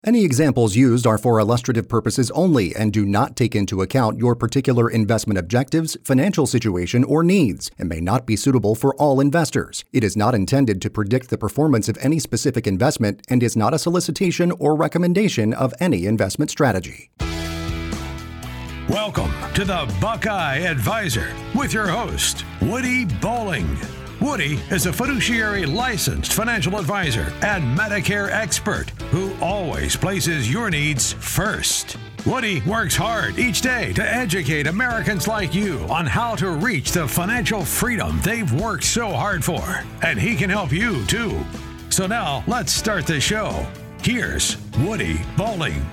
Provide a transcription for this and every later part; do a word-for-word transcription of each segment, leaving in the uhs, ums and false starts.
Any examples used are for illustrative purposes only and do not take into account your particular investment objectives, financial situation, or needs, and may not be suitable for all investors. It is not intended to predict the performance of any specific investment and is not a solicitation or recommendation of any investment strategy. Welcome to the Buckeye Advisor with your host, Woody Bowling. Woody is a fiduciary licensed financial advisor and Medicare expert who always places your needs first. Woody works hard each day to educate Americans like you on how to reach the financial freedom they've worked so hard for. And he can help you too. So now let's start the show. Here's Woody Bowling.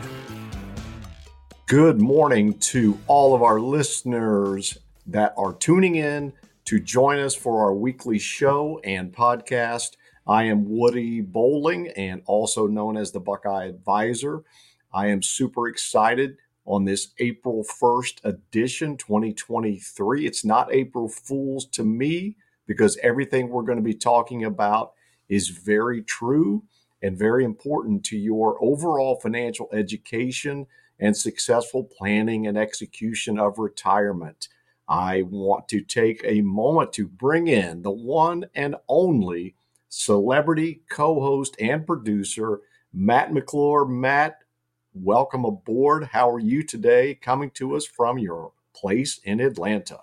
Good morning to all of our listeners that are tuning in to join us for our weekly show and podcast. I am Woody Bowling, and also known as the Buckeye Advisor. I am super excited on this April first edition, twenty twenty-three. It's not April Fool's to me because everything we're going to be talking about is very true and very important to your overall financial education and successful planning and execution of retirement. I want to take a moment to bring in the one and only celebrity co-host and producer, Matt McClure. Matt, welcome aboard. How are you today, coming to us from your place in Atlanta?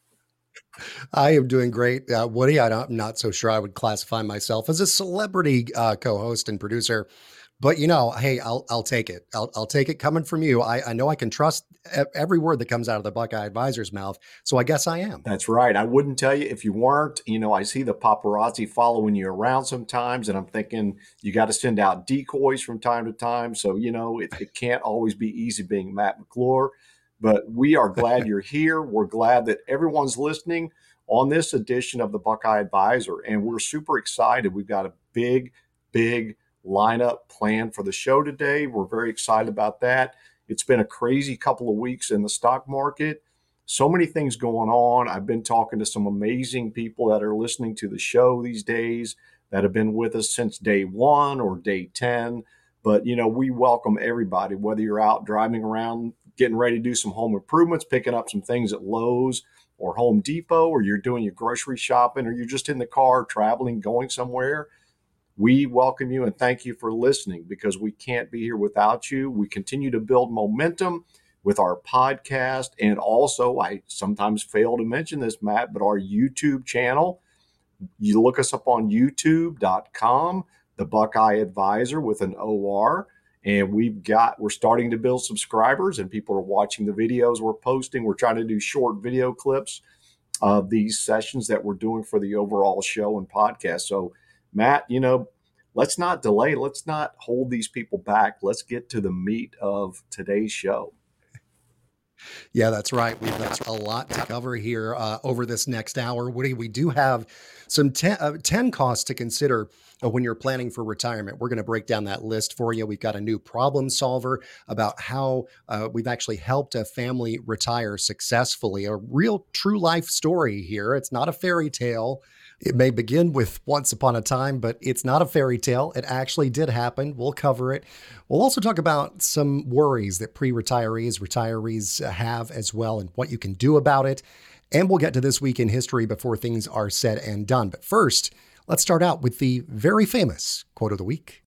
I am doing great. Uh, Woody, I don't, I'm not so sure I would classify myself as a celebrity uh, co-host and producer. But, you know, hey, I'll I'll take it. I'll I'll take it coming from you. I, I know I can trust every word that comes out of the Buckeye Advisor's mouth. So I guess I am. That's right. I wouldn't tell you if you weren't. You know, I see the paparazzi following you around sometimes, and I'm thinking you got to send out decoys from time to time. So, you know, it, it can't always be easy being Matt McClure. But we are glad you're here. We're glad that everyone's listening on this edition of the Buckeye Advisor. And we're super excited. We've got a big, big lineup plan for the show today. We're very excited about that. It's been a crazy couple of weeks in the stock market. So many things going on. I've been talking to some amazing people that are listening to the show these days that have been with us since day one or day ten. But, you know, we welcome everybody, whether you're out driving around, getting ready to do some home improvements, picking up some things at Lowe's or Home Depot, or you're doing your grocery shopping, or you're just in the car traveling, going somewhere. We welcome you and thank you for listening because we can't be here without you. We continue to build momentum with our podcast. And also, I sometimes fail to mention this, Matt, but our YouTube channel. You look us up on youtube dot com, the Buckeye Advisor with an O R. And we've got, we're starting to build subscribers and people are watching the videos we're posting. We're trying to do short video clips of these sessions that we're doing for the overall show and podcast. So Matt, you know, let's not delay. Let's not hold these people back. Let's get to the meat of today's show. Yeah, that's right. We've got a lot to cover here uh, over this next hour. Woody, we do have some ten, uh, ten costs to consider uh, when you're planning for retirement. We're going to break down that list for you. We've got a new problem solver about how uh, we've actually helped a family retire successfully. A real true life story here. It's not a fairy tale. It may begin with once upon a time, but it's not a fairy tale. It actually did happen. We'll cover it. We'll also talk about some worries that pre-retirees, retirees have as well, and what you can do about it. And we'll get to this week in history before things are said and done. But first, let's start out with the very famous quote of the week.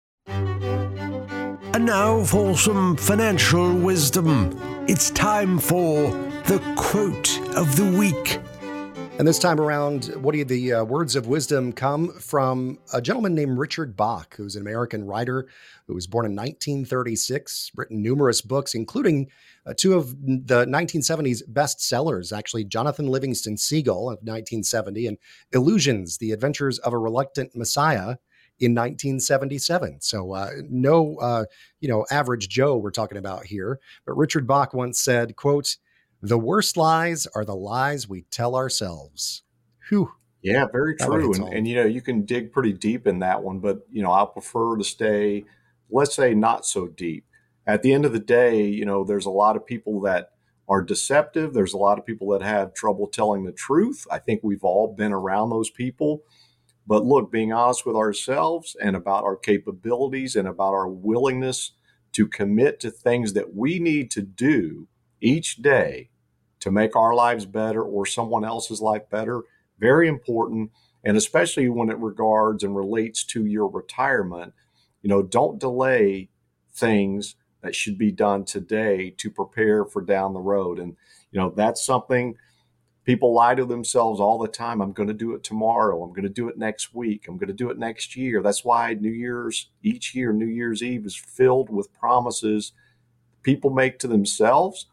And now for some financial wisdom. It's time for the quote of the week. And this time around, what do you, the uh, words of wisdom come from a gentleman named Richard Bach, who's an American writer who was born in nineteen thirty-six, written numerous books, including uh, two of the nineteen seventies bestsellers, actually, Jonathan Livingston Seagull of nineteen seventy and Illusions, The Adventures of a Reluctant Messiah in nineteen seventy-seven. So uh, no, uh, you know, average Joe we're talking about here. But Richard Bach once said, quote, "The worst lies are the lies we tell ourselves." Whew. Yeah, very true. And, and, you know, you can dig pretty deep in that one, but, you know, I prefer to stay, let's say, not so deep. At the end of the day, you know, there's a lot of people that are deceptive. There's a lot of people that have trouble telling the truth. I think we've all been around those people. But look, being honest with ourselves and about our capabilities and about our willingness to commit to things that we need to do each day to make our lives better or someone else's life better. Very important. And especially when it regards and relates to your retirement, you know, don't delay things that should be done today to prepare for down the road. And, you know, that's something people lie to themselves all the time. I'm going to do it tomorrow. I'm going to do it next week. I'm going to do it next year. That's why New Year's, each year, New Year's Eve is filled with promises people make to themselves.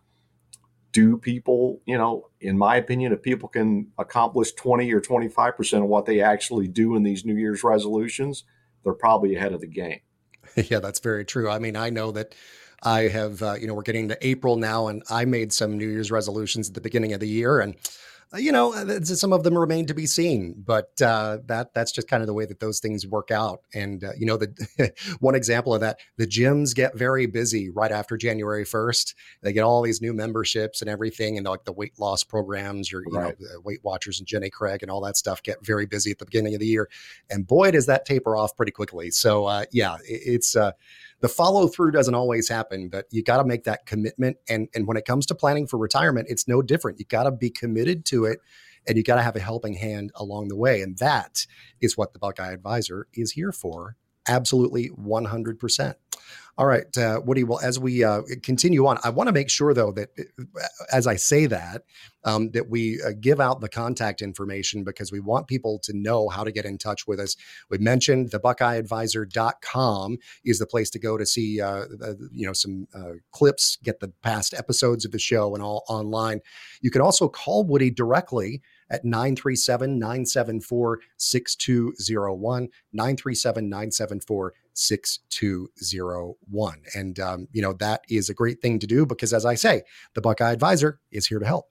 Do people, you know, in my opinion, if people can accomplish twenty or twenty-five percent of what they actually do in these New Year's resolutions, they're probably ahead of the game. Yeah, that's very true. I mean, I know that I have, uh, you know, we're getting to April now, and I made some New Year's resolutions at the beginning of the year, and uh, you know, uh, some of them remain to be seen. But uh, that that's just kind of the way that those things work out. And uh, you know, the one example of that, the gyms get very busy right after January first. They get all these new memberships and everything, and like the weight loss programs, your you Right. know, the Weight Watchers and Jenny Craig and all that stuff get very busy at the beginning of the year. And boy, does that taper off pretty quickly. So uh, yeah, it, it's. Uh, The follow through doesn't always happen, but you got to make that commitment. And, and when it comes to planning for retirement, it's no different. You got to be committed to it, and you got to have a helping hand along the way. And that is what the Buckeye Advisor is here for. Absolutely one hundred percent. All right, uh, Woody, well, as we uh, continue on, I want to make sure, though, that uh, as I say that, um, that we uh, give out the contact information, because we want people to know how to get in touch with us. We mentioned the buckeye advisor dot com is the place to go to see, uh, the, you know, some uh, clips, get the past episodes of the show and all online. You can also call Woody directly at nine three seven, nine seven four, six two zero one, nine three seven, nine seven four, six two zero one. And, um, you know, that is a great thing to do because, as I say, the Buckeye Advisor is here to help.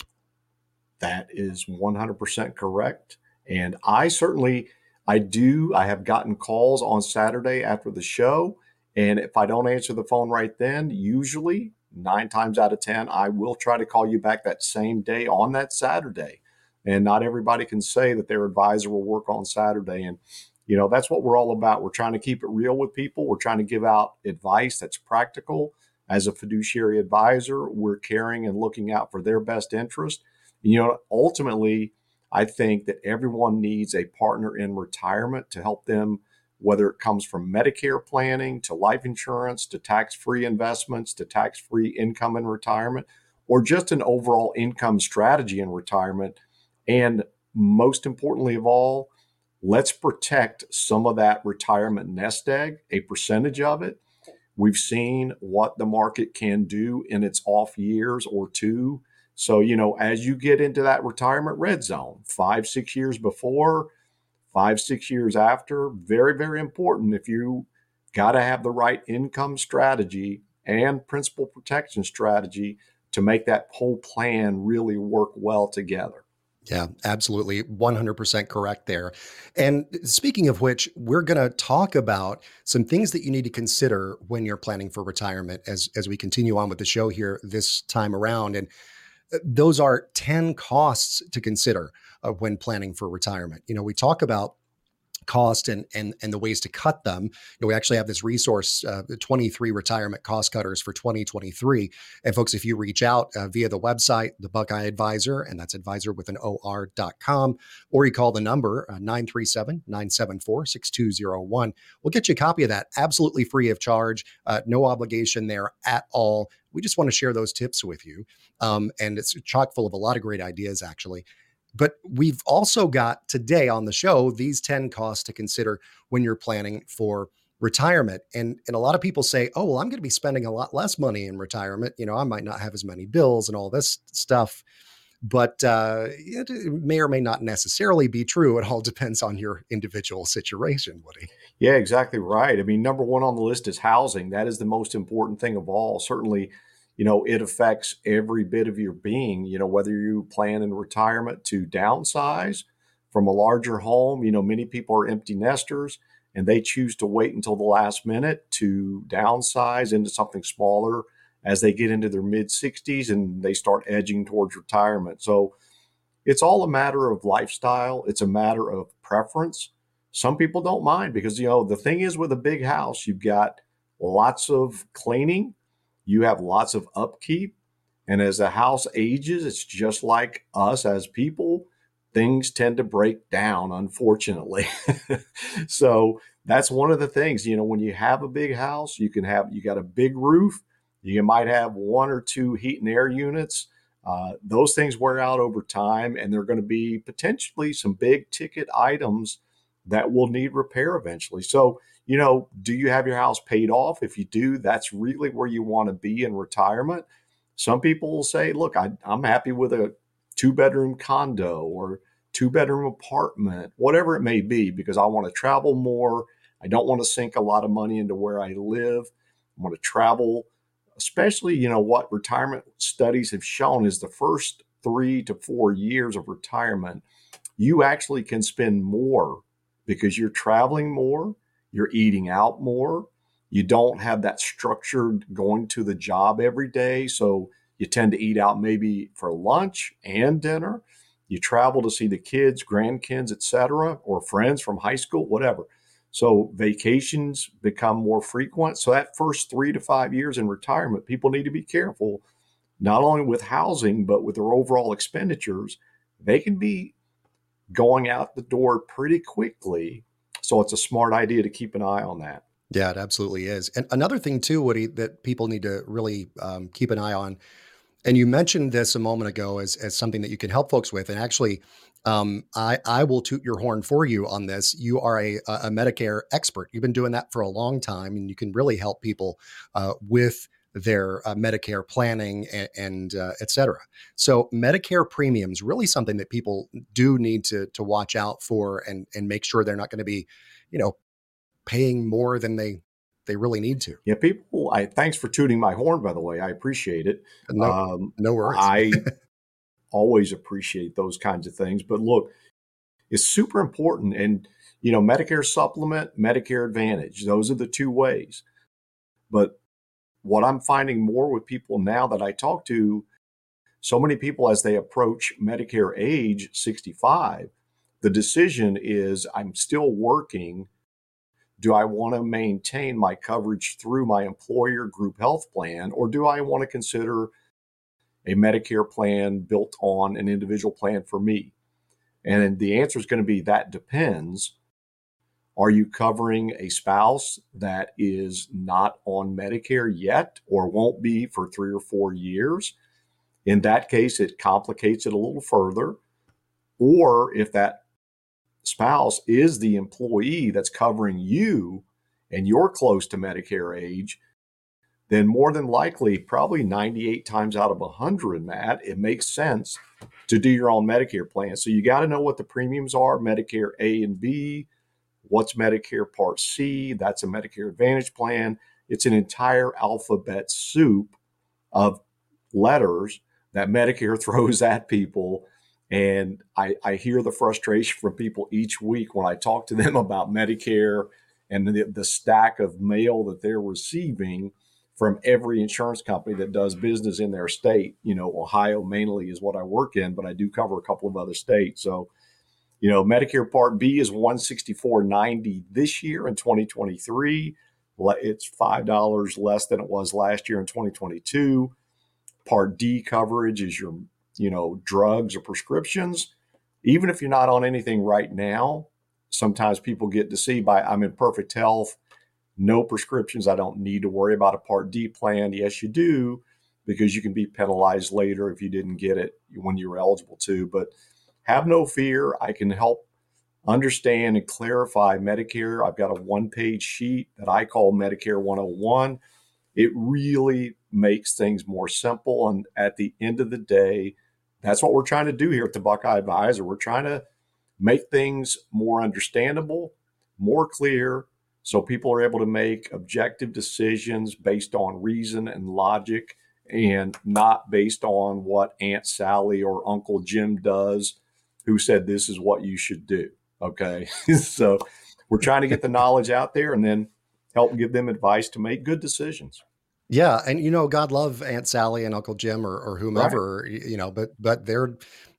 That is one hundred percent correct. And I certainly, I do, I have gotten calls on Saturday after the show. And if I don't answer the phone right then, usually nine times out of ten, I will try to call you back that same day on that Saturday. And not everybody can say that their advisor will work on Saturday. And, you know, that's what we're all about. We're trying to keep it real with people. We're trying to give out advice that's practical. As a fiduciary advisor, we're caring and looking out for their best interest. You know, ultimately, I think that everyone needs a partner in retirement to help them, whether it comes from Medicare planning to life insurance to tax-free investments to tax-free income in retirement, or just an overall income strategy in retirement. And most importantly of all, let's protect some of that retirement nest egg, a percentage of it. We've seen what the market can do in its off years or two. So, you know, as you get into that retirement red zone, five, six years before, five, six years after, very, very important. If you got to have the right income strategy and principal protection strategy to make that whole plan really work well together. Yeah, absolutely. one hundred percent correct there. And speaking of which, we're going to talk about some things that you need to consider when you're planning for retirement as, as we continue on with the show here this time around. And those are ten costs to consider uh, when planning for retirement. You know, we talk about cost and and and the ways to cut them. You know, we actually have this resource, uh, twenty-three retirement cost cutters for twenty twenty-three. And folks, if you reach out uh, via the website, the Buckeye Advisor, and that's advisor with an O R dot com, or you call the number uh, nine three seven, nine seven four, six two zero one. We'll get you a copy of that absolutely free of charge, uh, no obligation there at all. We just want to share those tips with you. Um, and it's chock full of a lot of great ideas, actually. But we've also got today on the show these ten costs to consider when you're planning for retirement. And, and a lot of people say, oh, well, I'm going to be spending a lot less money in retirement. You know, I might not have as many bills and all this stuff. But uh, it may or may not necessarily be true. It all depends on your individual situation, Woody. Yeah, exactly right. I mean, number one on the list is housing. That is the most important thing of all. Certainly, you know, it affects every bit of your being, you know, whether you plan in retirement to downsize from a larger home. You know, many people are empty nesters and they choose to wait until the last minute to downsize into something smaller as they get into their mid sixties and they start edging towards retirement. So it's all a matter of lifestyle. It's a matter of preference. Some people don't mind because, you know, the thing is with a big house, you've got lots of cleaning, you have lots of upkeep. And as the house ages, it's just like us as people, things tend to break down, unfortunately. So that's one of the things, you know, when you have a big house, you can have, you got a big roof, you might have one or two heat and air units. Uh, those things wear out over time, and they're going to be potentially some big ticket items that will need repair eventually. So, you know, do you have your house paid off? If you do, that's really where you want to be in retirement. Some people will say, look, I, I'm happy with a two bedroom condo or two bedroom apartment, whatever it may be, because I want to travel more. I don't want to sink a lot of money into where I live. I want to travel, especially, you know, what retirement studies have shown is the first three to four years of retirement, you actually can spend more because you're traveling more, you're eating out more. You don't have that structured going to the job every day. So you tend to eat out maybe for lunch and dinner. You travel to see the kids, grandkids, et cetera, or friends from high school, whatever. So vacations become more frequent. So that first three to five years in retirement, people need to be careful, not only with housing, but with their overall expenditures. They can be going out the door pretty quickly. So it's a smart idea to keep an eye on that. Yeah, it absolutely is. And another thing too, Woody, that people need to really um, keep an eye on, and you mentioned this a moment ago as, as something that you can help folks with. And actually, um, I, I will toot your horn for you on this. You are a, a Medicare expert. You've been doing that for a long time, and you can really help people uh, with their uh, Medicare planning and, and uh, et cetera. So Medicare premiums, really something that people do need to, to watch out for and, and make sure they're not going to be, you know, paying more than they they really need to. Yeah, people, I thanks for tooting my horn, by the way. I appreciate it. No, um, no worries. I always appreciate those kinds of things. But look, it's super important. And, you know, Medicare Supplement, Medicare Advantage, those are the two ways. But what I'm finding more with people now that I talk to, so many people as they approach Medicare age sixty-five, the decision is I'm still working. Do I want to maintain my coverage through my employer group health plan, or do I want to consider a Medicare plan built on an individual plan for me? And the answer is going to be that depends. Are you covering a spouse that is not on Medicare yet or won't be for three or four years? In that case, it complicates it a little further. Or if that spouse is the employee that's covering you and you're close to Medicare age, then more than likely, probably ninety-eight times out of one hundred, Matt, it makes sense to do your own Medicare plan. So you got to know what the premiums are, Medicare A and B, what's Medicare Part C, that's a Medicare Advantage plan. It's an entire alphabet soup of letters that Medicare throws at people. And I, I hear the frustration from people each week when I talk to them about Medicare and the, the stack of mail that they're receiving from every insurance company that does business in their state. You know, Ohio mainly is what I work in, but I do cover a couple of other states. So, you know, Medicare Part B is one hundred sixty-four dollars and ninety cents this year in twenty twenty-three. It's five dollars less than it was last year in twenty twenty-two. Part D coverage is your, you know, drugs or prescriptions. Even if you're not on anything right now, sometimes people get deceived by, I'm in perfect health, no prescriptions, I don't need to worry about a Part D plan. Yes, you do, because you can be penalized later if you didn't get it when you were eligible to. But have no fear. I can help understand and clarify Medicare. I've got a one-page sheet that I call Medicare one oh one. It really makes things more simple. And at the end of the day, that's what we're trying to do here at the Buckeye Advisor. We're trying to make things more understandable, more clear, so people are able to make objective decisions based on reason and logic and not based on what Aunt Sally or Uncle Jim does, who said this is what you should do. Okay. So we're trying to get the knowledge out there and then help give them advice to make good decisions. Yeah. And, you know, God love Aunt Sally and Uncle Jim or, or whomever, right. you know, but, but they're,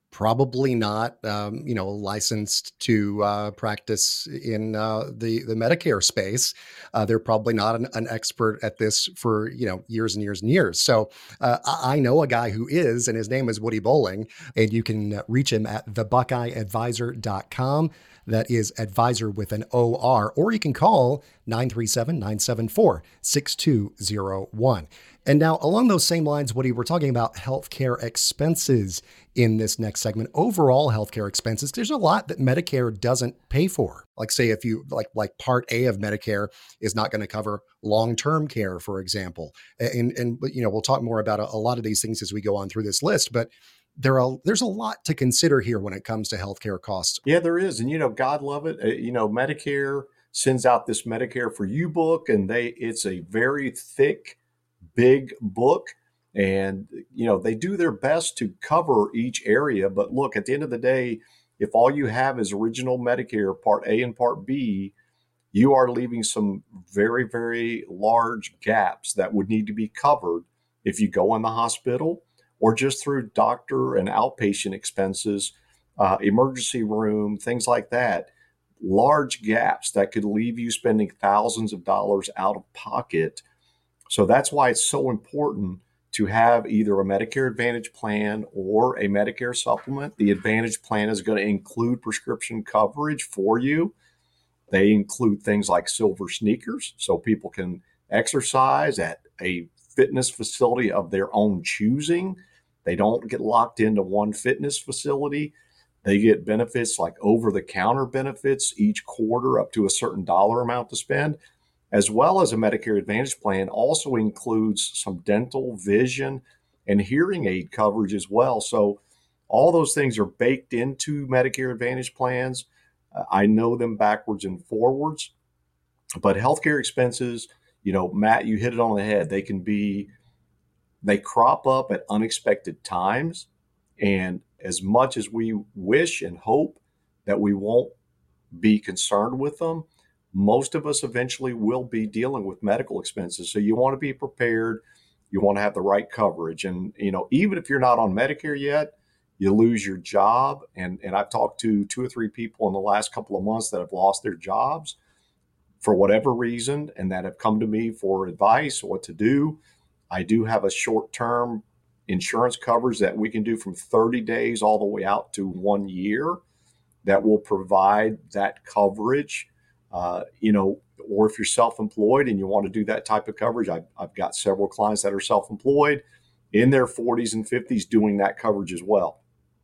probably not, um, you know, licensed to uh, practice in uh, the the Medicare space. Uh, they're probably not an, an expert at this for you know years and years and years. So uh, I I know a guy who is, and his name is Woody Bowling, and you can uh, reach him at the buckeye advisor dot com. That is advisor with an O R, or you can call nine three seven, nine seven four, six two zero one. And now, along those same lines, Woody, we're talking about healthcare expenses in this next segment. Overall healthcare expenses, there's a lot that Medicare doesn't pay for. Like, say, if you like, like Part A of Medicare is not going to cover long-term care, for example. And and you know, we'll talk more about a, a lot of these things as we go on through this list. But there are there's a lot to consider here when it comes to healthcare costs. Yeah, there is. And, you know, God love it. Uh, you know, Medicare sends out this Medicare for You book, and they it's a very thick, big book. And, you know, they do their best to cover each area. But look, at the end of the day, if all you have is original Medicare, Part A and Part B, you are leaving some very, very large gaps that would need to be covered if you go in the hospital or just through doctor and outpatient expenses, uh, emergency room, things like that. Large gaps that could leave you spending thousands of dollars out of pocket. So that's why it's so important to have either a Medicare Advantage plan or a Medicare supplement. The Advantage plan is going to include prescription coverage for you. They include things like silver sneakers, so people can exercise at a fitness facility of their own choosing. They don't get locked into one fitness facility. They get benefits like over-the-counter benefits each quarter up to a certain dollar amount to spend, as well as a Medicare Advantage plan also includes some dental, vision, and hearing aid coverage as well. So all those things are baked into Medicare Advantage plans. Uh, I know them backwards and forwards, but healthcare expenses, you know, Matt, you hit it on the head. They can be, they crop up at unexpected times. And as much as we wish and hope that we won't be concerned with them, most of us eventually will be dealing with medical expenses. So you want to be prepared. You want to have the right coverage. And, you know, even if you're not on Medicare yet, you lose your job. And, and I've talked to two or three people in the last couple of months that have lost their jobs for whatever reason and that have come to me for advice, what to do. I do have a short-term insurance coverage that we can do from thirty days all the way out to one year that will provide that coverage. Uh, you know, or if you're self-employed and you want to do that type of coverage, I've, I've got several clients that are self-employed in their forties and fifties doing that coverage as well.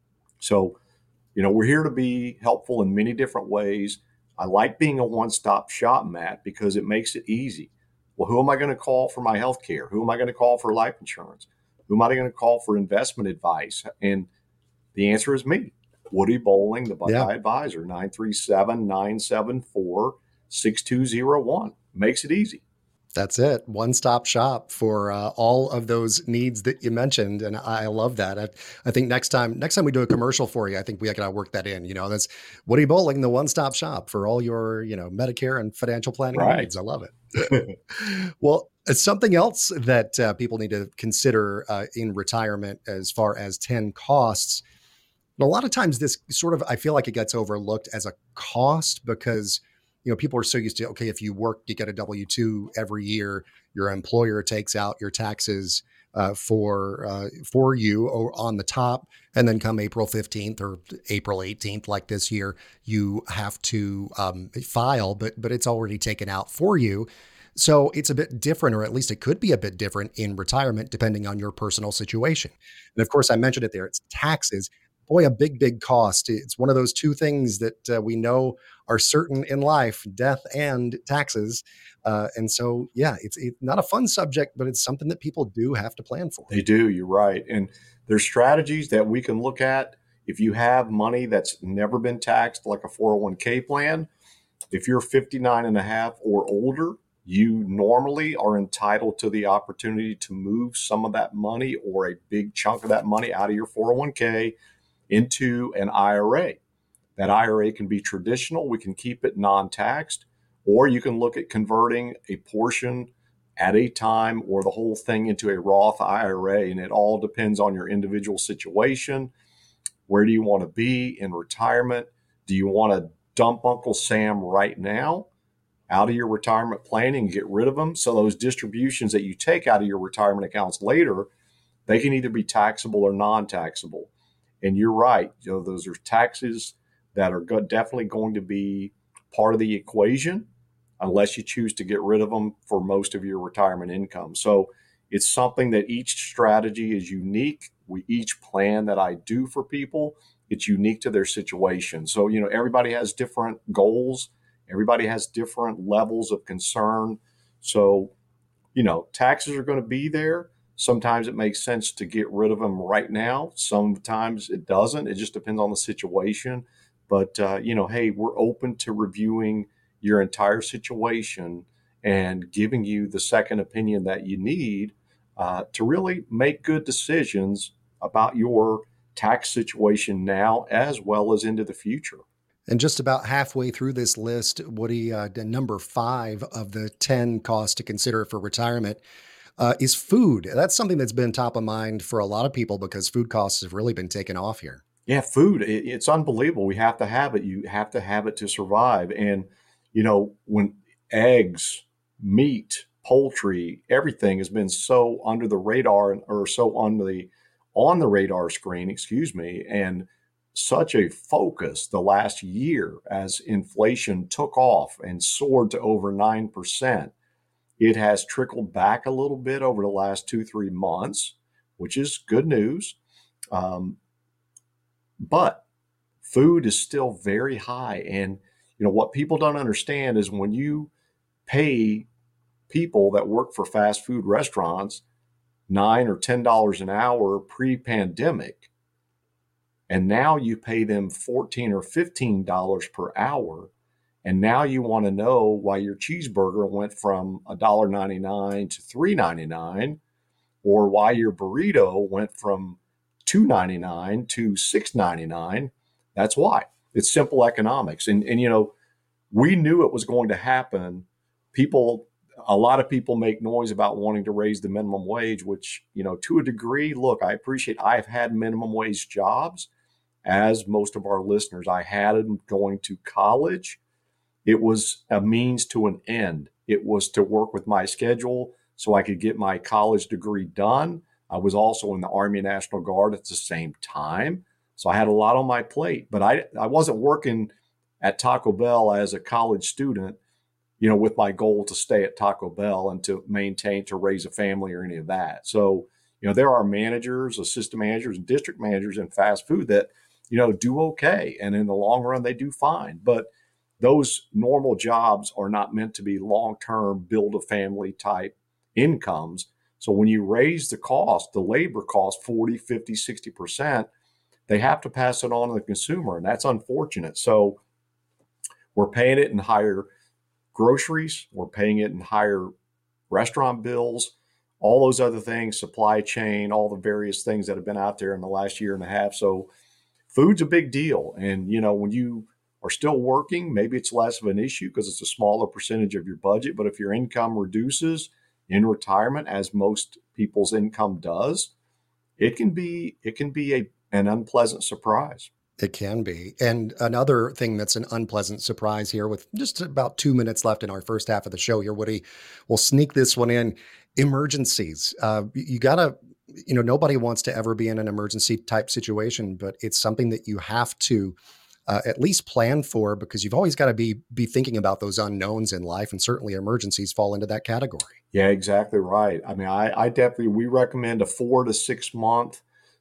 So, you know, we're here to be helpful in many different ways. I like being a one-stop shop, Matt, because it makes it easy. Well, who am I going to call for my health care? Who am I going to call for life insurance? Who am I going to call for investment advice? And the answer is me, Woody Bowling, the Buckeye yeah. Advisor, nine three seven, nine seven four, six two zero one. Makes it easy. That's it. One-stop shop for uh, all of those needs that you mentioned. And I love that. I, I think next time, next time we do a commercial for you, I think we got to work that in, you know, that's Woody Bowling, the one-stop shop for all your, you know, Medicare and financial planning right. needs. I love it. Well, it's something else that uh, people need to consider uh, in retirement as far as ten costs. And a lot of times this sort of, I feel like it gets overlooked as a cost because you know, people are so used to, okay, if you work, you get a W two every year, your employer takes out your taxes uh, for uh, for you or on the top. And then come April fifteenth or April eighteenth, like this year, you have to um, file, but but it's already taken out for you. So it's a bit different, or at least it could be a bit different in retirement, depending on your personal situation. And of course, I mentioned it there, it's taxes. Boy, a big, big cost. It's one of those two things that uh, we know are certain in life, death and taxes. Uh, and so, yeah, it's, it's not a fun subject, but it's something that people do have to plan for. They do. You're right. And there's strategies that we can look at. If you have money that's never been taxed, like a four oh one k plan, if you're fifty-nine and a half or older, you normally are entitled to the opportunity to move some of that money or a big chunk of that money out of your four oh one k into an I R A. That I R A can be traditional. We can keep it non-taxed, or you can look at converting a portion at a time or the whole thing into a Roth I R A. And it all depends on your individual situation. Where do you want to be in retirement? Do you want to dump Uncle Sam right now out of your retirement planning and get rid of them? So those distributions that you take out of your retirement accounts later, they can either be taxable or non-taxable. And you're right, you know, those are taxes that are go- definitely going to be part of the equation unless you choose to get rid of them for most of your retirement income. So it's something that each strategy is unique. We each plan that I do for people, it's unique to their situation. So, you know, everybody has different goals. Everybody has different levels of concern. So, you know, taxes are going to be there. Sometimes it makes sense to get rid of them right now. Sometimes it doesn't. It just depends on the situation. But, uh, you know, hey, we're open to reviewing your entire situation and giving you the second opinion that you need uh, to really make good decisions about your tax situation now as well as into the future. And just about halfway through this list, Woody, uh, the number five of the ten costs to consider for retirement uh, is food. That's something that's been top of mind for a lot of people because food costs have really been taking off here. Yeah, food, it, it's unbelievable. We have to have it. You have to have it to survive. And, you know, when eggs, meat, poultry, everything has been so under the radar or so on the on the radar screen, excuse me, and such a focus the last year as inflation took off and soared to over nine percent. It has trickled back a little bit over the last two, three months, which is good news. Um, but food is still very high. And, you know, what people don't understand is when you pay people that work for fast food restaurants nine or ten dollars an hour pre-pandemic, and now you pay them fourteen or fifteen dollars per hour, and now you want to know why your cheeseburger went from one dollar ninety-nine to three ninety-nine, or why your burrito went from two ninety-nine to six ninety-nine. That's why. It's simple economics. And, and you know, we knew it was going to happen. People, a lot of people make noise about wanting to raise the minimum wage, which, you know, to a degree, look, I appreciate, I've had minimum wage jobs, as most of our listeners. I had them going to college. It was a means to an end. It was to work with my schedule so I could get my college degree done. I was also in the Army National Guard at the same time. So I had a lot on my plate, but I, I wasn't working at Taco Bell as a college student, you know, with my goal to stay at Taco Bell and to maintain, to raise a family or any of that. So, you know, there are managers, assistant managers, and district managers in fast food that, you know, do okay. And in the long run, they do fine. But those normal jobs are not meant to be long-term build a family type incomes. So when you raise the cost, the labor cost forty, fifty, sixty percent, they have to pass it on to the consumer. And that's unfortunate. So we're paying it in higher groceries. We're paying it in higher restaurant bills, all those other things, supply chain, all the various things that have been out there in the last year and a half. So food's a big deal. And, you know, when you are still working, maybe it's less of an issue because it's a smaller percentage of your budget. But if your income reduces in retirement, as most people's income does, it can be it can be a, an unpleasant surprise. It can be. And another thing that's an unpleasant surprise here, with just about two minutes left in our first half of the show here, Woody, we'll sneak this one in. Emergencies. Uh, you got to, you know, nobody wants to ever be in an emergency type situation, but it's something that you have to uh, at least plan for, because you've always got to be be thinking about those unknowns in life, and certainly emergencies fall into that category. Yeah, exactly right. I mean, I, I definitely, we recommend a four to six month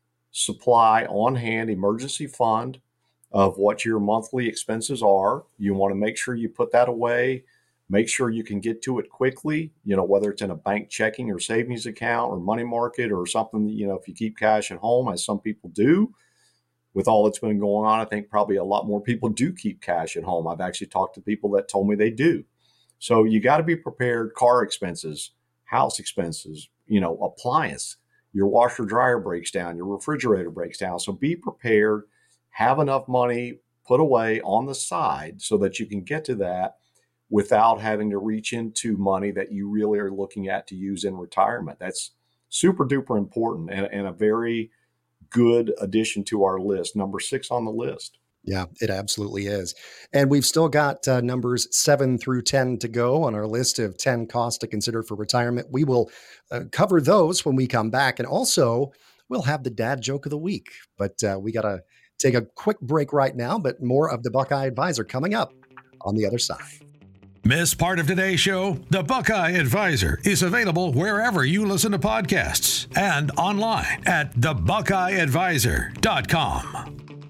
supply on hand emergency fund of what your monthly expenses are. You want to make sure you put that away, make sure you can get to it quickly, you know, whether it's in a bank checking or savings account or money market or something, you know, if you keep cash at home, as some people do. With all that's been going on, I think probably a lot more people do keep cash at home. I've actually talked to people that told me they do. So you got to be prepared. Car expenses, house expenses, you know, appliance, your washer dryer breaks down, your refrigerator breaks down. So be prepared, have enough money put away on the side so that you can get to that without having to reach into money that you really are looking at to use in retirement. That's super duper important, and, and a very good addition to our list. Number six on the list. Yeah, it absolutely is. And we've still got uh, numbers seven through ten to go on our list of ten costs to consider for retirement. We will uh, cover those when we come back. And also, we'll have the dad joke of the week. But uh, we got to take a quick break right now, but more of the Buckeye Advisor coming up on the other side. Miss part of today's show? The Buckeye Advisor is available wherever you listen to podcasts and online at the buckeye advisor dot com.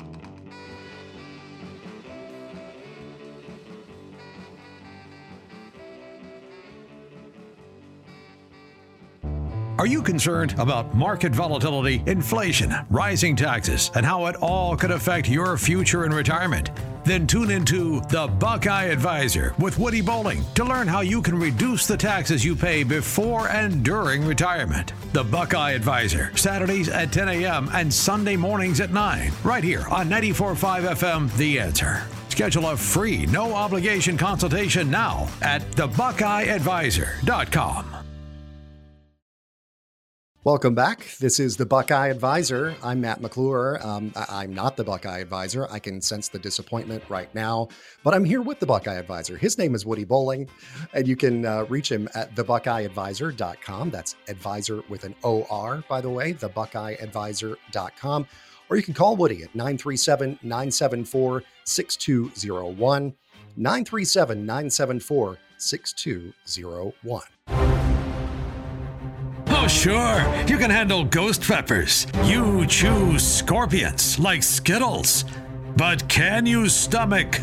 Are you concerned about market volatility, inflation, rising taxes, and how it all could affect your future in retirement? Then tune into The Buckeye Advisor with Woody Bowling to learn how you can reduce the taxes you pay before and during retirement. The Buckeye Advisor, Saturdays at ten a.m. and Sunday mornings at nine, right here on ninety-four point five F M, The Answer. Schedule a free, no-obligation consultation now at the buckeye advisor dot com. Welcome back. This is the Buckeye Advisor. I'm Matt McClure. Um, I- I'm not the Buckeye Advisor. I can sense the disappointment right now, but I'm here with the Buckeye Advisor. His name is Woody Bowling, and you can uh, reach him at the buckeye advisor dot com. That's advisor with an O R, by the way, the buckeye advisor dot com. Or you can call Woody at nine three seven, nine seven four, six two zero one, nine three seven, nine seven four, six two zero one. Oh, sure, you can handle ghost peppers. You choose scorpions like Skittles. But can you stomach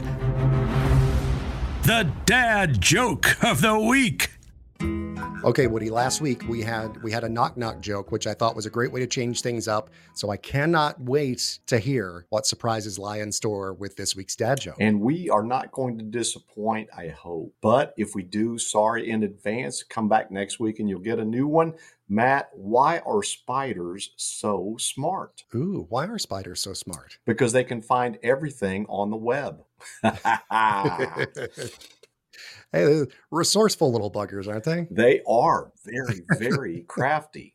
the dad joke of the week? Okay, Woody, last week we had we had a knock knock joke, which I thought was a great way to change things up. So I cannot wait to hear what surprises lie in store with this week's dad joke. And we are not going to disappoint, I hope. But if we do, sorry in advance. Come back next week and you'll get a new one. Matt, why are spiders so smart? Ooh, why are spiders so smart? Because they can find everything on the web. Hey, they're resourceful little buggers, aren't they? They are very, very crafty.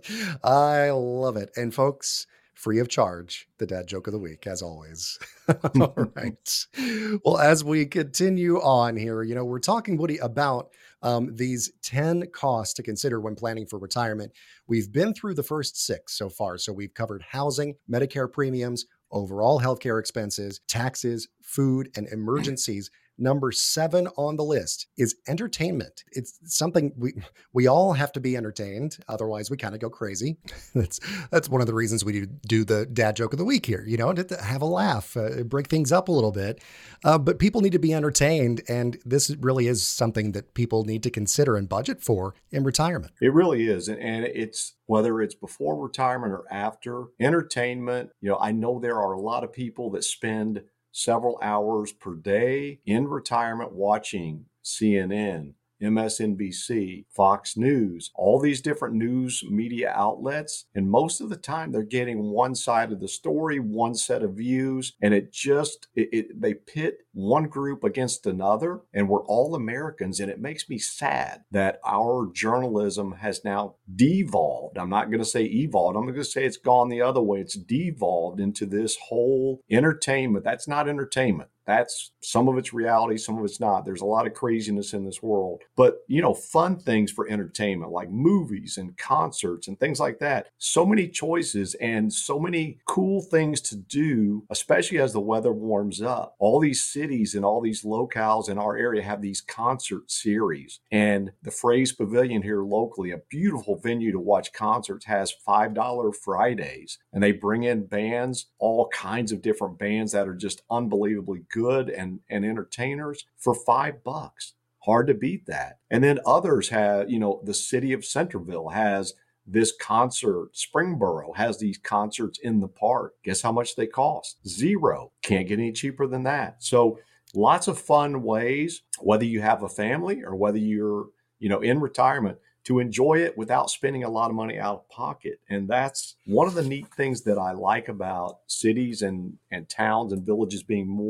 I love it. And folks, free of charge, the dad joke of the week, as always. All right. Well, as we continue on here, you know, we're talking, Woody, about um, these ten costs to consider when planning for retirement. We've been through the first six so far. So we've covered housing, Medicare premiums, overall healthcare expenses, taxes, food, and emergencies. Number seven on the list is entertainment. It's something we we all have to be entertained. Otherwise, we kind of go crazy. That's that's one of the reasons we do, do the dad joke of the week here, you know, to have a laugh, uh, break things up a little bit. Uh, but people need to be entertained. And this really is something that people need to consider and budget for in retirement. It really is. And, and it's whether it's before retirement or after entertainment. You know, I know there are a lot of people that spend several hours per day in retirement watching C N N, M S N B C, Fox News, all these different news media outlets. And most of the time they're getting one side of the story, one set of views, and it just, it, it, they pit one group against another, and we're all Americans. And it makes me sad that our journalism has now devolved. I'm not going to say evolved. I'm going to say it's gone the other way. It's devolved into this whole entertainment. That's not entertainment. That's some of it's reality, some of it's not. There's a lot of craziness in this world. But, you know, fun things for entertainment like movies and concerts and things like that. So many choices and so many cool things to do, especially as the weather warms up. All these cities and all these locales in our area have these concert series. And the Fraze Pavilion here locally, a beautiful venue to watch concerts, has five dollars Fridays. And they bring in bands, all kinds of different bands that are just unbelievably good and, and entertainers for five bucks. Hard to beat that. And then others have, you know, the city of Centerville has this concert. Springboro has these concerts in the park. Guess how much they cost? Zero. Can't get any cheaper than that. So lots of fun ways, whether you have a family or whether you're, you know, in retirement, to enjoy it without spending a lot of money out of pocket. And that's one of the neat things that I like about cities and, and towns and villages being more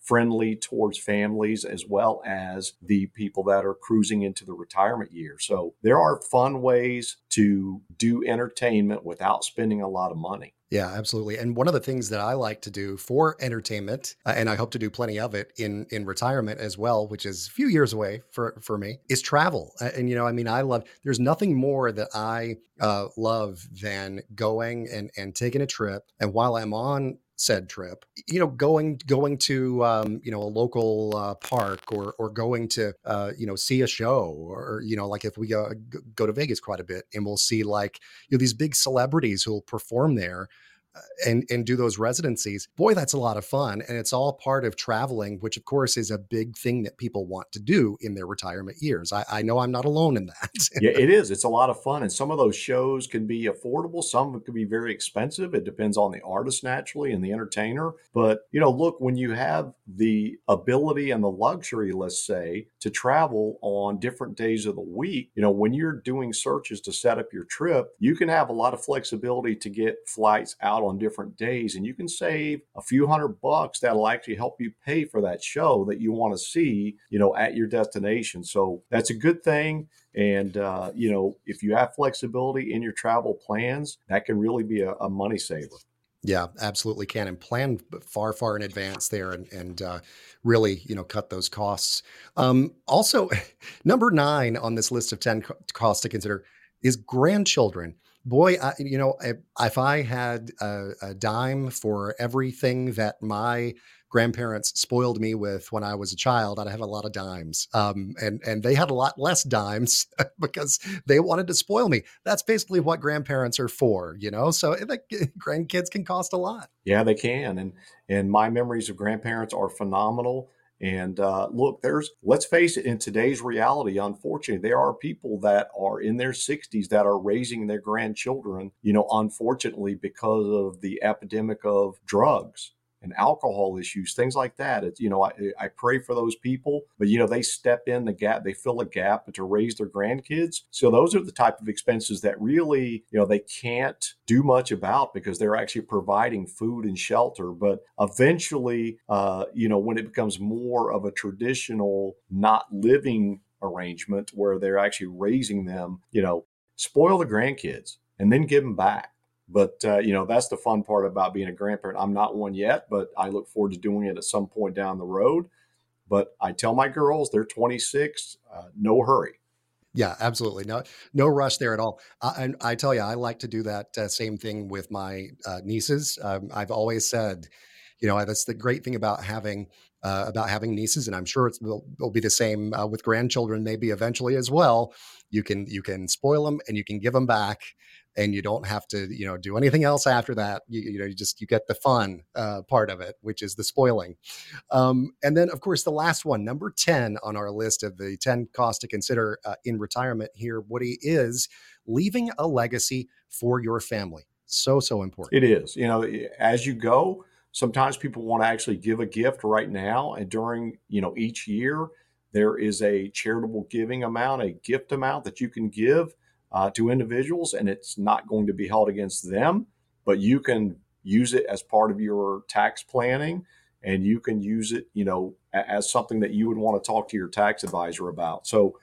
friendly towards families as well as the people that are cruising into the retirement year. So there are fun ways to do entertainment without spending a lot of money. Yeah, absolutely. And one of the things that I like to do for entertainment, uh, and I hope to do plenty of it in in retirement as well, which is a few years away for for me, is travel. Uh, And you know, I mean, I love. There's nothing more that I uh, love than going and and taking a trip. And while I'm on said trip, you know, going going to um, you know, a local uh, park, or or going to uh, you know, see a show, or you know, like if we go go to Vegas quite a bit, and we'll see like, you know, these big celebrities who will perform there, uh, and and do those residencies. Boy, that's a lot of fun, and it's all part of traveling, which of course is a big thing that people want to do in their retirement years. I, I know I'm not alone in that. Yeah, it is. It's a lot of fun. And some of those shows can be affordable. Some of them can be very expensive. It depends on the artist naturally and the entertainer. But, you know, look, when you have the ability and the luxury, let's say, to travel on different days of the week, you know, when you're doing searches to set up your trip, you can have a lot of flexibility to get flights out on different days. And you can save a few hundred bucks that'll actually help you pay for that show that you want to see, you know, at your destination. So that's a good thing. And, uh, you know, if you have flexibility in your travel plans, that can really be a, a money saver. Yeah, absolutely can, and plan far, far in advance there, and and uh, really, you know, cut those costs. Um, also, number nine on this list of ten co- costs to consider is grandchildren. Boy, I, you know, if, if I had a, a dime for everything that my grandparents spoiled me with when I was a child, I'd have a lot of dimes. Um, and and they had a lot less dimes because they wanted to spoil me. That's basically what grandparents are for, you know. So the grandkids can cost a lot. Yeah, they can. And and my memories of grandparents are phenomenal. And uh, look, there's, let's face it, in today's reality, unfortunately, there are people that are in their sixties that are raising their grandchildren, you know, unfortunately, because of the epidemic of drugs and alcohol issues, things like that. It's, you know, I, I pray for those people, but, you know, they step in the gap, they fill a gap to raise their grandkids. So those are the type of expenses that really, you know, they can't do much about because they're actually providing food and shelter. But eventually, uh, you know, when it becomes more of a traditional not living arrangement where they're actually raising them, you know, spoil the grandkids and then give them back. But, uh, you know, that's the fun part about being a grandparent. I'm not one yet, but I look forward to doing it at some point down the road. But I tell my girls, they're twenty-six, uh, no hurry. Yeah, absolutely. No, no rush there at all. I, and I tell you, I like to do that uh, same thing with my uh, nieces. Um, I've always said, you know, that's the great thing about having uh, about having nieces, and I'm sure it's, will, will be the same uh, with grandchildren, maybe eventually as well. You can you can spoil them and you can give them back, and you don't have to, you know, do anything else after that. You, you know, you just you get the fun uh, part of it, which is the spoiling. Um, and then, of course, the last one, number ten on our list of the ten costs to consider uh, in retirement here, Woody, is leaving a legacy for your family. So, so important. It is. You know, as you go, sometimes people want to actually give a gift right now. And during, you know, each year, there is a charitable giving amount, a gift amount that you can give uh, to individuals, and it's not going to be held against them, but you can use it as part of your tax planning, and you can use it, you know, as something that you would want to talk to your tax advisor about. So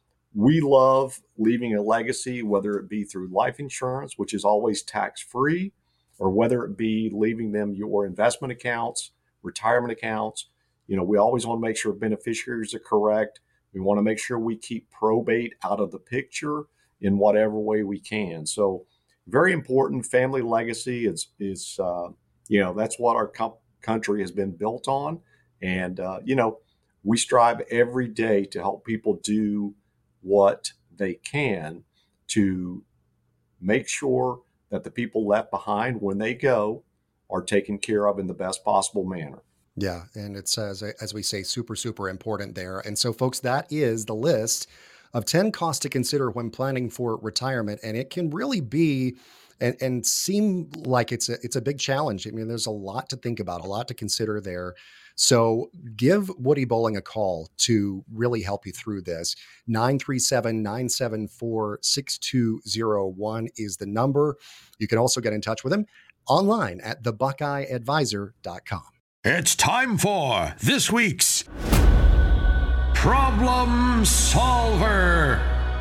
we love leaving a legacy, whether it be through life insurance, which is always tax-free, or whether it be leaving them your investment accounts, retirement accounts. You know, we always want to make sure beneficiaries are correct. We want to make sure we keep probate out of the picture in whatever way we can. So very important. Family legacy is, is uh, you know, that's what our com- country has been built on. And, uh, you know, we strive every day to help people do what they can to make sure that the people left behind when they go are taken care of in the best possible manner. Yeah, and it's as as we say, super super important there. And so, folks, that is the list of ten costs to consider when planning for retirement, and it can really be and and seem like it's a it's a big challenge. I mean, there's a lot to think about, a lot to consider there. So give Woody Bowling a call to really help you through this. nine three seven, nine seven four, six two zero one is the number. You can also get in touch with him online at the buckeye advisor dot com. It's time for this week's Problem Solver.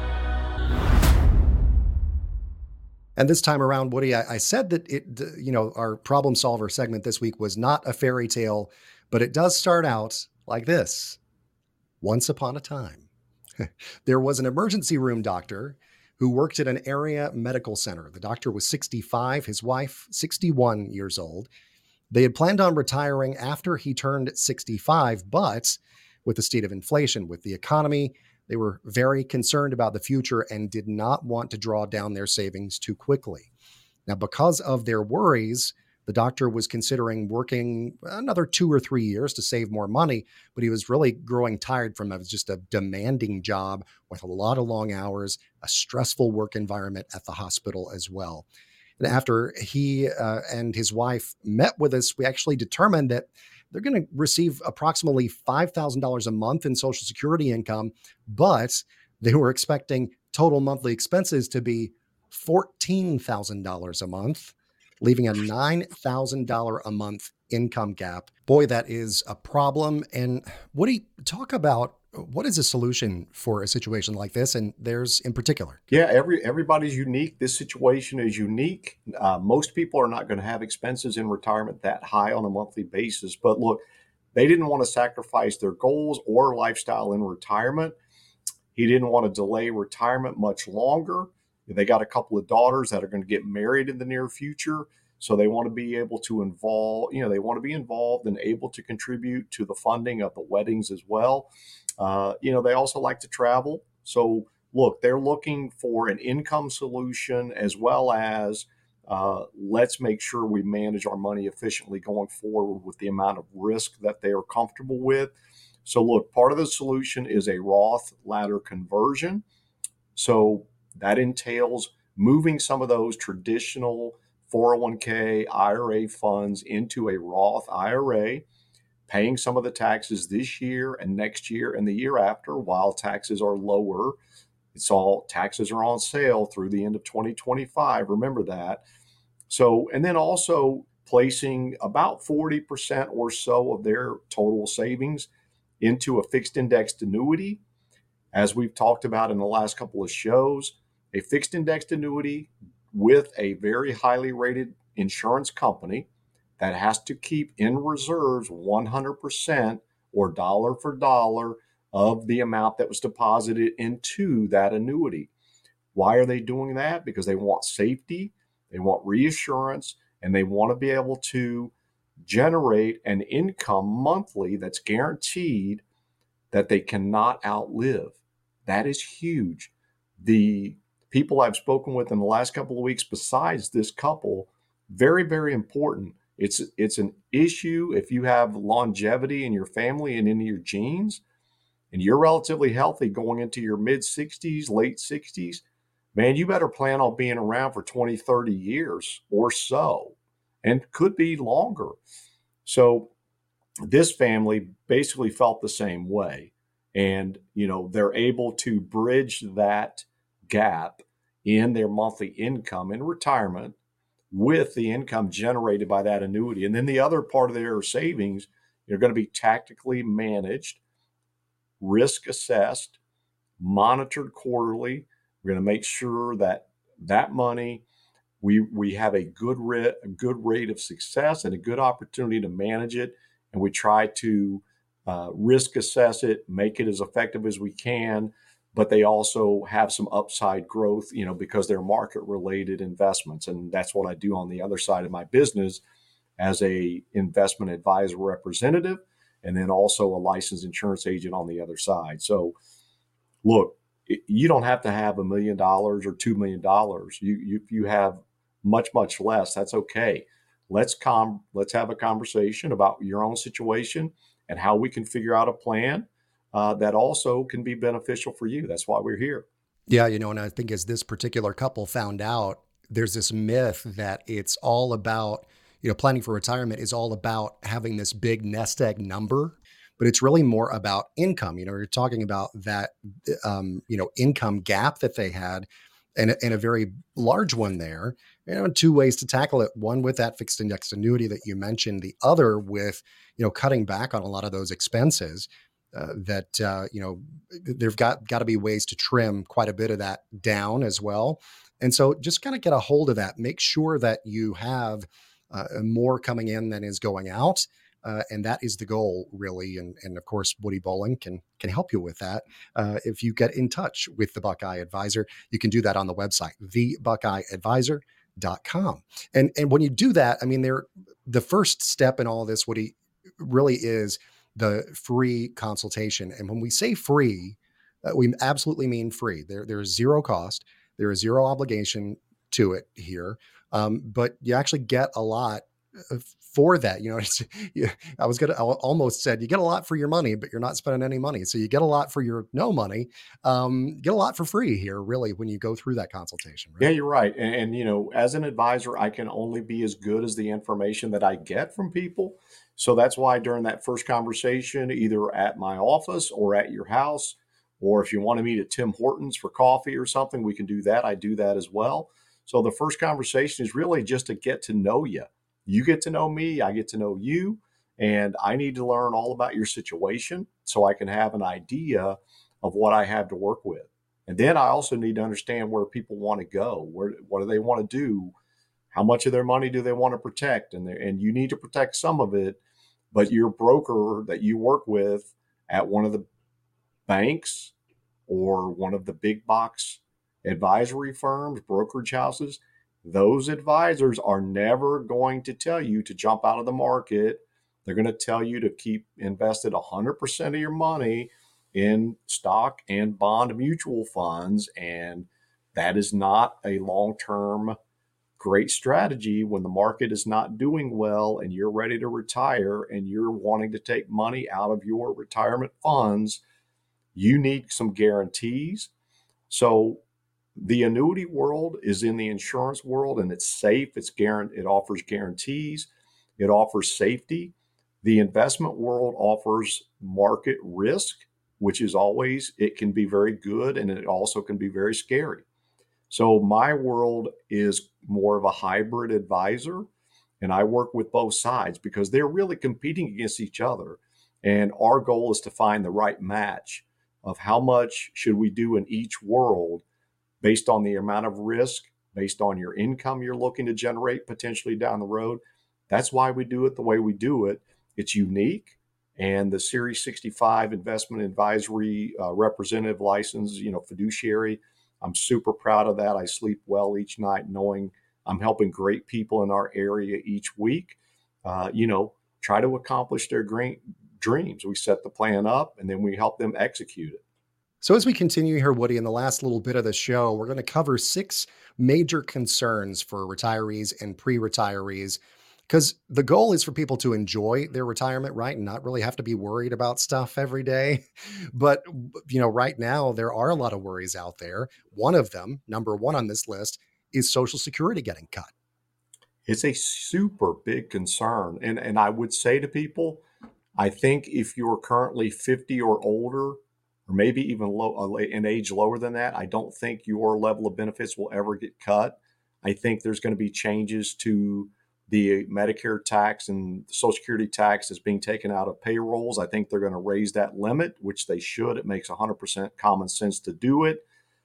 And this time around, Woody, I, I said that it, you know, our Problem Solver segment this week was not a fairy tale, but it does start out like this. Once upon a time, there was an emergency room doctor who worked at an area medical center. The doctor was sixty-five, his wife sixty-one years old. They had planned on retiring after he turned sixty-five, but with the state of inflation, with the economy, they were very concerned about the future and did not want to draw down their savings too quickly. Now, because of their worries, the doctor was considering working another two or three years to save more money, but he was really growing tired from it. It was just a demanding job with a lot of long hours, a stressful work environment at the hospital as well. And after he uh, and his wife met with us, we actually determined that they're going to receive approximately five thousand dollars a month in Social Security income, but they were expecting total monthly expenses to be fourteen thousand dollars a month, leaving a nine thousand dollars a month income gap. Boy, that is a problem. And Woody, talk about what is a solution for a situation like this? And there's in particular. Yeah, every everybody's unique. This situation is unique. Uh, most people are not going to have expenses in retirement that high on a monthly basis. But look, they didn't want to sacrifice their goals or lifestyle in retirement. He didn't want to delay retirement much longer. They got a couple of daughters that are going to get married in the near future. So they want to be able to involve, you know, they want to be involved and able to contribute to the funding of the weddings as well. Uh, you know, they also like to travel. So look, they're looking for an income solution as well as uh, let's make sure we manage our money efficiently going forward with the amount of risk that they are comfortable with. So look, part of the solution is a Roth ladder conversion. So that entails moving some of those traditional four oh one k I R A funds into a Roth I R A, paying some of the taxes this year and next year and the year after while taxes are lower. It's all taxes are on sale through the end of twenty twenty-five. Remember that. So, and then also placing about forty percent or so of their total savings into a fixed indexed annuity. As we've talked about in the last couple of shows, a fixed indexed annuity with a very highly rated insurance company that has to keep in reserves one hundred percent or dollar for dollar of the amount that was deposited into that annuity. Why are they doing that? Because they want safety, they want reassurance, and they want to be able to generate an income monthly that's guaranteed that they cannot outlive. That is huge. The people I've spoken with in the last couple of weeks, besides this couple, very, very important. It's it's an issue if you have longevity in your family and in your genes, and you're relatively healthy going into your mid sixties, late sixties, man, you better plan on being around for twenty, thirty years or so, and could be longer. So this family basically felt the same way. And, you know, they're able to bridge that gap in their monthly income in retirement with the income generated by that annuity. And then the other part of their savings, they're going to be tactically managed, risk assessed, monitored quarterly. We're going to make sure that that money, we we have a good rate, a good rate of success and a good opportunity to manage it. And we try to uh, risk assess it, make it as effective as we can. But they also have some upside growth, you know, because they're market related investments. And that's what I do on the other side of my business as a investment advisor representative, and then also a licensed insurance agent on the other side. So look, you don't have to have a million dollars or two million dollars. You, you, if you have much, much less, that's okay. Let's com let's have a conversation about your own situation and how we can figure out a plan Uh, that also can be beneficial for you. That's why we're here. Yeah, you know, and I think as this particular couple found out, there's this myth that it's all about, you know, planning for retirement is all about having this big nest egg number, but it's really more about income. You know, you're talking about that, um, you know, income gap that they had. and, and a very large one there. You know, two ways to tackle it. One with that fixed index annuity that you mentioned, the other with, you know, cutting back on a lot of those expenses uh, that, uh, you know, there've got, got to be ways to trim quite a bit of that down as well. And so just kind of get a hold of that. Make sure that you have uh, more coming in than is going out. Uh, and that is the goal, really. And, and of course, Woody Bowling can can help you with that. Uh, if you get in touch with the Buckeye Advisor, you can do that on the website, the buckeye advisor dot com. And and when you do that, I mean, they're the first step in all of this, Woody, really is the free consultation. And when we say free, uh, we absolutely mean free. There there's zero cost. There is zero obligation to it here, um, but you actually get a lot for that. You know, it's, you, I was gonna I almost said you get a lot for your money, but you're not spending any money. So you get a lot for your no money. Um, you get a lot for free here, really, when you go through that consultation. Right? Yeah, you're right. And, and, you know, as an advisor, I can only be as good as the information that I get from people. So that's why during that first conversation, either at my office or at your house, or if you want to meet at Tim Hortons for coffee or something, we can do that. I do that as well. So the first conversation is really just to get to know you. You get to know me, I get to know you, and I need to learn all about your situation so I can have an idea of what I have to work with. And then I also need to understand where people want to go. Where, what do they want to do? How much of their money do they want to protect? And, and you need to protect some of it, but your broker that you work with at one of the banks or one of the big box advisory firms, brokerage houses, those advisors are never going to tell you to jump out of the market. They're going to tell you to keep invested one hundred percent of your money in stock and bond mutual funds. And that is not a long-term great strategy when the market is not doing well and you're ready to retire and you're wanting to take money out of your retirement funds. You need some guarantees. So the annuity world is in the insurance world, and it's safe. It's guaranteed. It offers guarantees. It offers safety. The investment world offers market risk, which is always, it can be very good, and it also can be very scary. So my world is more of a hybrid advisor, and I work with both sides because they're really competing against each other. And our goal is to find the right match of how much should we do in each world based on the amount of risk, based on your income you're looking to generate potentially down the road. That's why we do it the way we do it. It's unique. And the Series sixty-five investment advisory uh, representative license, you know, fiduciary, I'm super proud of that. I sleep well each night knowing I'm helping great people in our area each week, uh, you know, try to accomplish their great dreams. We set the plan up and then we help them execute it. So as we continue here, Woody, in the last little bit of the show, we're going to cover six major concerns for retirees and pre-retirees, because the goal is for people to enjoy their retirement, right? And not really have to be worried about stuff every day. But, you know, right now, there are a lot of worries out there. One of them, number one on this list, is Social Security getting cut. It's a super big concern. And, and I would say to people, I think if you're currently fifty or older, or maybe even low, an age lower than that, I don't think your level of benefits will ever get cut. I think there's going to be changes to the Medicare tax and Social Security tax that's being taken out of payrolls. I think they're going to raise that limit, which they should. It makes one hundred percent common sense to do it.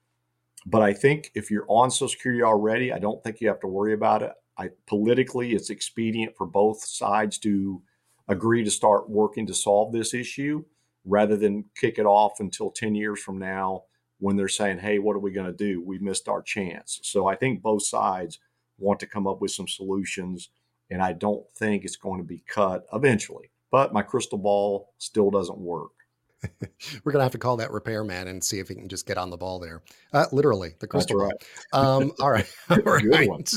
But I think if you're on Social Security already, I don't think you have to worry about it. I, politically, it's expedient for both sides to agree to start working to solve this issue, rather than kick it off until ten years from now when they're saying, hey, what are we going to do? We missed our chance. So I think both sides want to come up with some solutions, and I don't think it's going to be cut eventually. But my crystal ball still doesn't work. We're going to have to call that repairman and see if he can just get on the ball there. Uh, literally, the crystal That's ball. right. Um, all right. All Good right. one.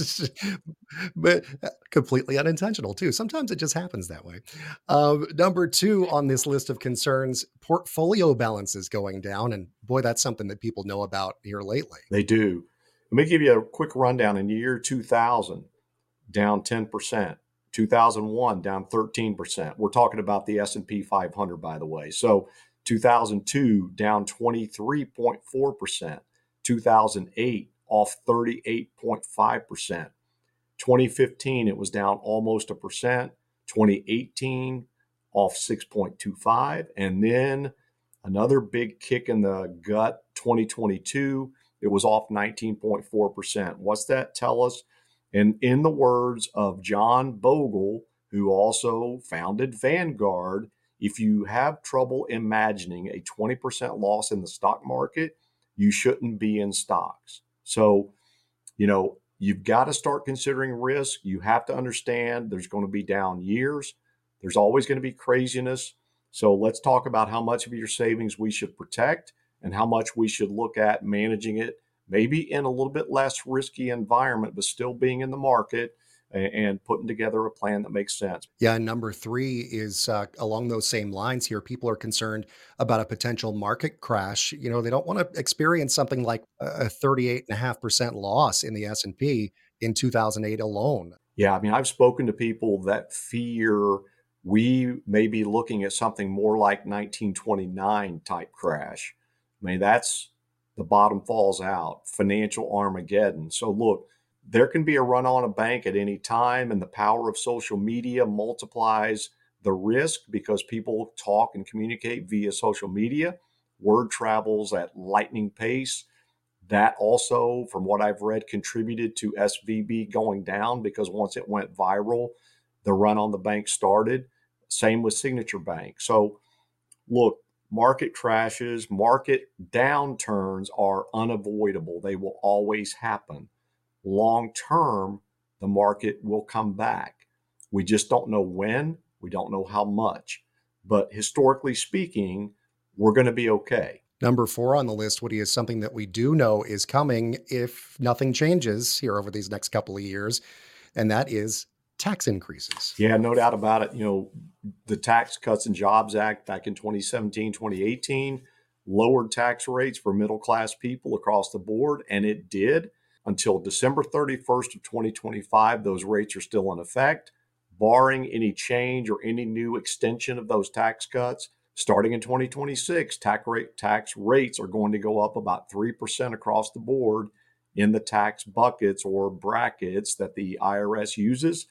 But completely unintentional, too. Sometimes it just happens that way. Um, number two on this list of concerns, portfolio balances going down. And boy, that's something that people know about here lately. They do. Let me give you a quick rundown. In the year two thousand, down ten percent. two thousand one, down thirteen percent. We're talking about the S and P five hundred, by the way. So two thousand two, down twenty-three point four percent. two thousand eight, off thirty-eight point five percent. twenty fifteen, it was down almost a percent. twenty eighteen, off six point two five. And then another big kick in the gut, twenty twenty-two, it was off nineteen point four percent. What's that tell us? And in the words of John Bogle, who also founded Vanguard, if you have trouble imagining a twenty percent loss in the stock market, you shouldn't be in stocks. So, you know, you've got to start considering risk. You have to understand there's going to be down years. There's always going to be craziness. So let's talk about how much of your savings we should protect and how much we should look at managing it, maybe in a little bit less risky environment, but still being in the market and putting together a plan that makes sense. Yeah, and number three is uh, along those same lines here. People are concerned about a potential market crash. You know, they don't want to experience something like a thirty-eight point five percent loss in the S and P in two thousand eight alone. Yeah, I mean, I've spoken to people that fear we may be looking at something more like nineteen twenty-nine type crash. I mean, that's the bottom falls out, financial Armageddon. So look, there can be a run on a bank at any time, and the power of social media multiplies the risk because people talk and communicate via social media. Word travels at lightning pace. That also, from what I've read, contributed to S V B going down because once it went viral, the run on the bank started. Same with Signature Bank. So look, market crashes, market downturns are unavoidable. They will always happen. Long term, the market will come back. We just don't know when, we don't know how much. But historically speaking, we're going to be okay. Number four on the list, Woody, is something that we do know is coming if nothing changes here over these next couple of years, and that is tax increases. Yeah, no doubt about it. You know, the Tax Cuts and Jobs Act back in twenty seventeen, twenty eighteen lowered tax rates for middle-class people across the board, and it did. Until December thirty-first of twenty twenty-five, those rates are still in effect. Barring any change or any new extension of those tax cuts, starting in twenty twenty-six, tax rate tax rates are going to go up about three percent across the board in the tax buckets or brackets that the I R S uses.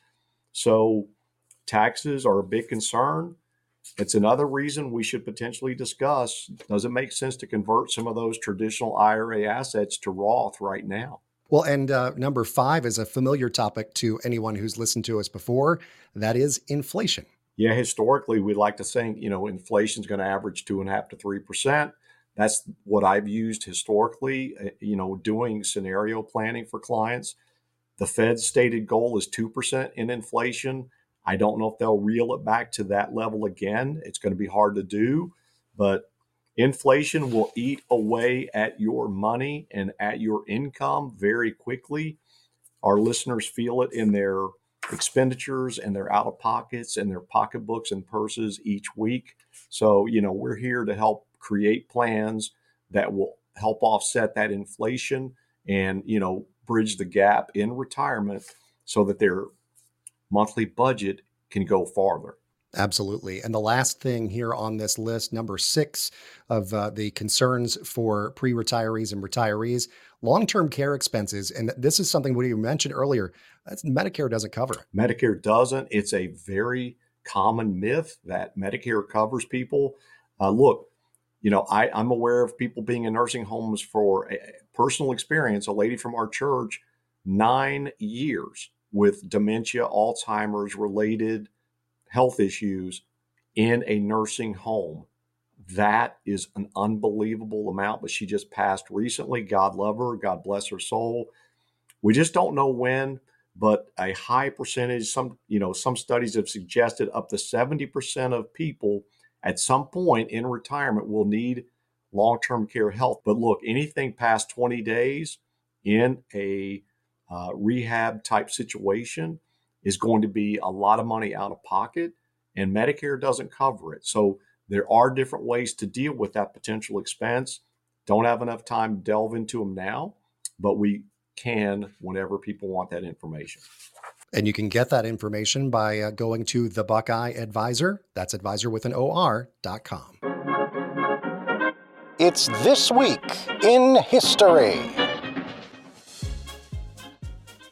So taxes are a big concern. It's another reason we should potentially discuss, does it make sense to convert some of those traditional I R A assets to Roth right now? Well, and uh, number five is a familiar topic to anyone who's listened to us before. That is inflation. Yeah, historically, we like to think, you know, inflation is going to average two and a half to three percent. That's what I've used historically, you know, doing scenario planning for clients. The Fed's stated goal is two percent in inflation. I don't know if they'll reel it back to that level again. It's going to be hard to do, but inflation will eat away at your money and at your income very quickly. Our listeners feel it in their expenditures and their out-of-pockets and their pocketbooks and purses each week. So, you know, we're here to help create plans that will help offset that inflation and, you know, bridge the gap in retirement so that their monthly budget can go farther. Absolutely. And the last thing here on this list, number six of uh, the concerns for pre-retirees and retirees, long-term care expenses. And this is something we mentioned earlier, that's, Medicare doesn't cover. Medicare doesn't. It's a very common myth that Medicare covers people. Uh, look, you know, I, I'm aware of people being in nursing homes for a personal experience. A lady from our church, nine years with dementia, Alzheimer's related health issues in a nursing home. That is an unbelievable amount, but she just passed recently. God love her. God bless her soul. We just don't know when, but a high percentage, some, you know, some studies have suggested up to seventy percent of people at some point in retirement will need long-term care health. But look, anything past twenty days in a uh, rehab type situation is going to be a lot of money out of pocket, and Medicare doesn't cover it. So there are different ways to deal with that potential expense. Don't have enough time to delve into them now, but we can whenever people want that information. And you can get that information by uh, going to the Buckeye Advisor. That's advisor with an O R dot com. It's This Week in History.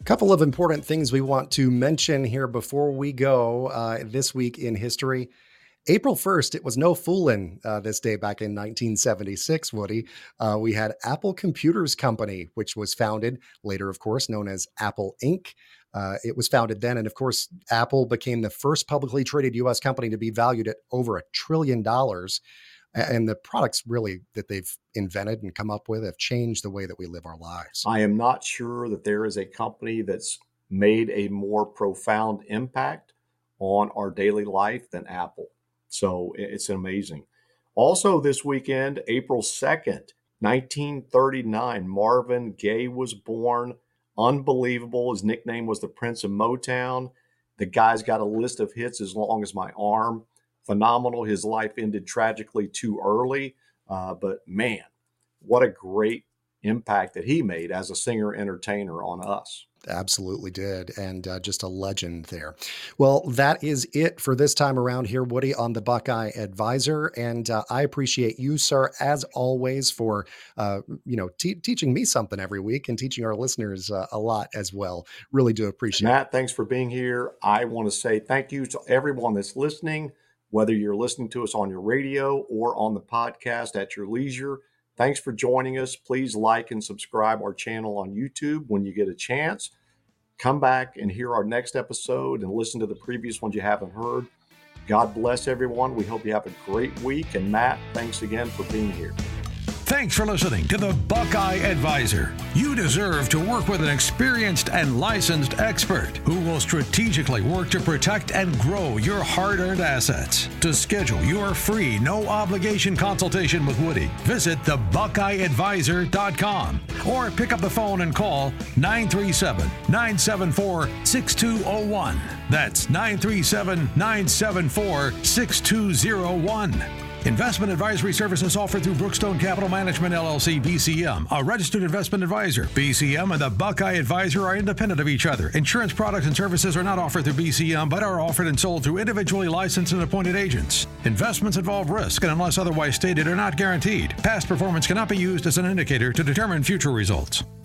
Couple of important things we want to mention here before we go uh, this week in history. April first, it was no fooling uh, this day back in nineteen seventy-six, Woody. Uh, we had Apple Computers Company, which was founded later, of course, known as Apple Incorporated. Uh, it was founded then. And of course, Apple became the first publicly traded U S company to be valued at over a trillion dollars. And the products really that they've invented and come up with have changed the way that we live our lives. I am not sure that there is a company that's made a more profound impact on our daily life than Apple. So it's amazing. Also this weekend, April second, nineteen thirty-nine, Marvin Gaye was born. Unbelievable. His nickname was the Prince of Motown. The guy's got a list of hits as long as my arm. Phenomenal. His life ended tragically too early. Uh, but man, what a great impact that he made as a singer entertainer on us. Absolutely did. And uh, just a legend there. Well, that is it for this time around here, Woody, on the Buckeye Advisor. And uh, I appreciate you, sir, as always, for, uh, you know, te- teaching me something every week and teaching our listeners uh, a lot as well. Really do appreciate Matt, it. thanks for being here. I want to say thank you to everyone that's listening, whether you're listening to us on your radio or on the podcast at your leisure. Thanks for joining us. Please like and subscribe our channel on YouTube when you get a chance. Come back and hear our next episode and listen to the previous ones you haven't heard. God bless everyone. We hope you have a great week. And Matt, thanks again for being here. Thanks for listening to the Buckeye Advisor. You deserve to work with an experienced and licensed expert who will strategically work to protect and grow your hard-earned assets. To schedule your free, no-obligation consultation with Woody, visit the buckeye advisor dot com or pick up the phone and call nine three seven, nine seven four, six two zero one. That's nine three seven, nine seven four, six two zero one. Investment advisory services offered through Brookstone Capital Management, L L C, B C M, a registered investment advisor. B C M and the Buckeye Advisor are independent of each other. Insurance products and services are not offered through B C M, but are offered and sold through individually licensed and appointed agents. Investments involve risk and, unless otherwise stated, are not guaranteed. Past performance cannot be used as an indicator to determine future results.